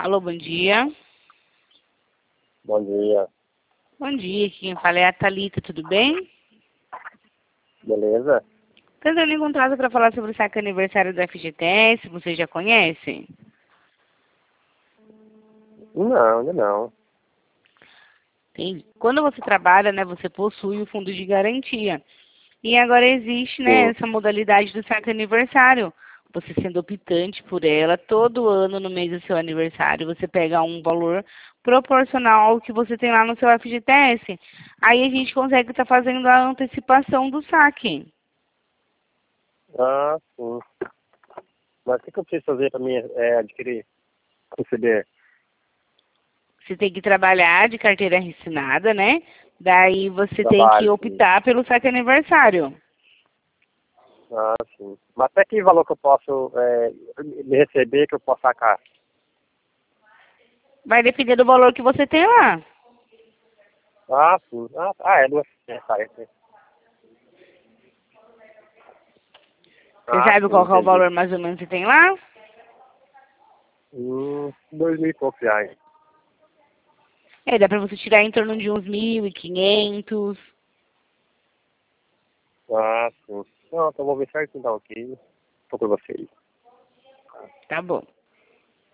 Alô, bom dia. Bom dia. Bom dia, quem fala é a Thalita, tudo bem? Beleza? Tentando encontrar para falar sobre o saque aniversário do FGTS, você já conhece? Não, ainda não. Quando você trabalha, né, você possui o fundo de garantia. E agora existe, né, Sim. essa modalidade do saque aniversário. Você sendo optante por ela, todo ano, no mês do seu aniversário, você pega um valor proporcional ao que você tem lá no seu FGTS. Aí a gente consegue estar fazendo a antecipação do saque. Ah, sim. Mas o que eu preciso fazer para mim adquirir, receber? Você tem que trabalhar de carteira assinada, né? Daí você tem que Trabalho, sim. optar pelo saque aniversário. Ah, sim. Mas até que valor que eu posso me receber, que eu posso sacar? Vai depender do valor que você tem lá. Ah, sim. É duas. Você Ah, sabe sim, qual que é o entendi. valor mais ou menos que tem lá? 2.000 e poucos reais. Dá pra você tirar em torno de uns 1.500. Ah, sim. Não, então vou ver certo então aqui. Tô com vocês. Tá bom.